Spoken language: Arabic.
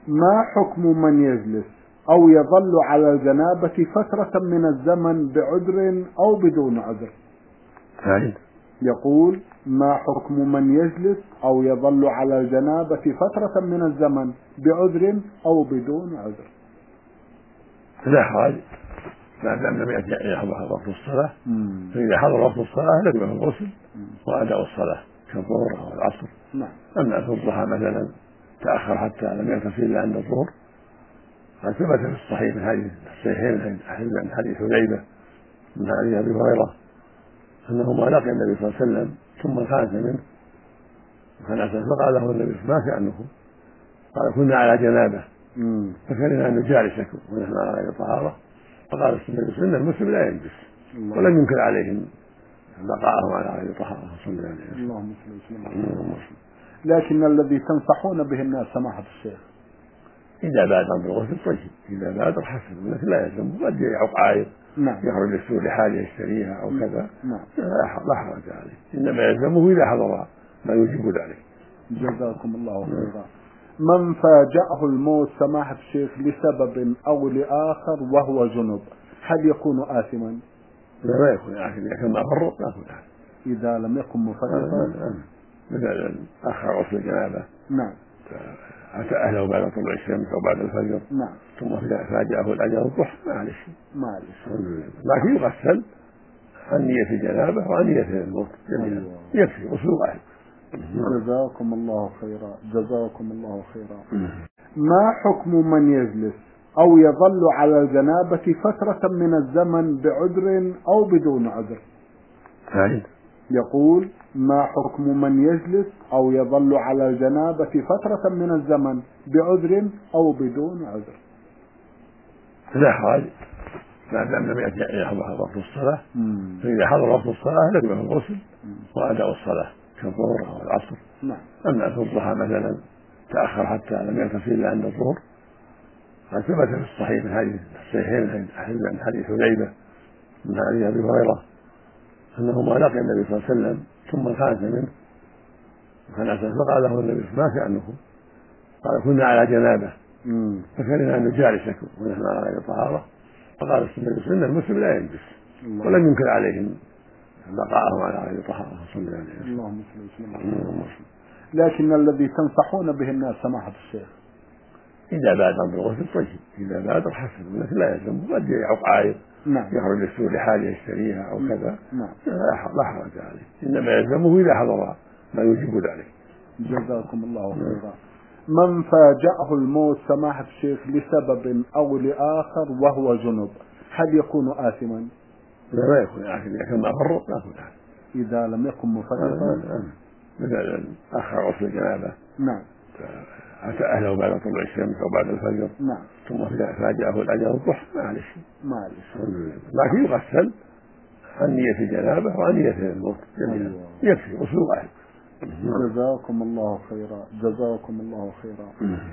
ما حكم من يجلس أو يظل على الجنابة فترة من الزمن بعذر أو بدون عذر؟ يقول: ما حكم من يجلس أو يظل على الجنابة فترة من الزمن بعذر أو بدون عذر؟ لا حرج ما دام لم يحضر وقت الصلاة، فإذا حضر وقت الصلاة لزمه الغسل وأداء الصلاة كالظهر أو العصر. أما في الضحى مثلا تأخر حتى لم يغتسل إلا عند الظهر، قد ثبت في الصحيح من حديث الصحيحين من حديث حذيفة من حديث أبي هريرة أنه ما لقي النبي صلى الله عليه وسلم ثم خانس منه فقال له النبي: ما شأنكم؟ قال: كنا على جنابه فكرهنا أن نجالسكم ونحن على غير طهارة. فقال النبي: إن المسلم لا يلبس، ولم ينكر عليهم بقاءهم على غير طهارة صلى الله عليه وسلم. لكن الذي تنصحون به الناس سماحة الشيخ إذا بادر بالغسل طيب، إذا بادر حسن، لكن لا يلزم. قد يعق عائق يخرج للسوق لحاجة يشتريها أو كذا لا حرج عليه، إنما يلزمه إذا حضر ما يوجب ذلك. جزاكم الله خيرا. من فاجأه الموت سماحة الشيخ لسبب أو لآخر وهو جنب، هل يكون آثما؟ لا يكون آثما، إذا كان فرط لا يكون آثما. إذا لم يكن مفرطا مثل أخر غسل الجنابة أتى أهله بعد طلوع الشمس أو بعد الفجر ثم فاجأه الأجل الضحى معلش لكن يغسل عن نية الجنابة وعن نية الموت جميعا، يكفي غسل واحد. جزاكم الله خيرا. جزاكم الله خيرا. ما حكم من يجلس أو يظل على الجنابة فترة من الزمن بعذر أو بدون عذر؟ يقول: ما حكم من يجلس أو يظل على الجنابة فترة من الزمن بعذر أو بدون عذر؟ لا حرج ما دام لم يحضر وقت الصلاة، فإذا حضر وقت الصلاة لزمه الغسل وأداء الصلاة كالظهر أو العصر. أما في الضحى مثلا تأخر حتى لم يغتسل إلا عند الظهر، قد ثبت في الصحيح من حديث الصحيحين من حديث حذيفة من حديث أبي هريرة أنه ما لقي النبي صلى الله عليه وسلم ثم خانس منه فقال له النبي: ما شأنكم؟ قال: كنا على جنابه فكرهنا أن نجالسكم ونحن على غير طهارة. فقال النبي: إن المسلم لا يلبس، ولم ينكر عليهم بقاءهم على غير طهارة صلى الله عليه وسلم. لكن الذي تنصحون به الناس سماحة الشيخ إذا بادر بالغسل طيب، إذا بادر حسن، لكن لا يلزم. قد يعق عائق يخرج للسوق لحاجة يشتريها أو كذا لا حرج عليه، إنما يلزمه إذا حضر ما يوجب ذلك. جزاكم الله خيرا. من فاجأه الموت سماحة الشيخ لسبب أو لآخر وهو جنب، هل يكون آثما؟ لا يكون آثما، إذا كان فرط لا يكون آثما. إذا لم يكن مفرطا مثل أخر غسل الجنابة أتى أهله بعد طلوع الشمس أو بعد الفجر ثم فاجأه الأجل الضحى معلش لكن يغسل عن نية الجنابة وعن نية الموت جميعا، يكفي غسل واحد. جزاكم الله خيرا. جزاكم الله خيرا.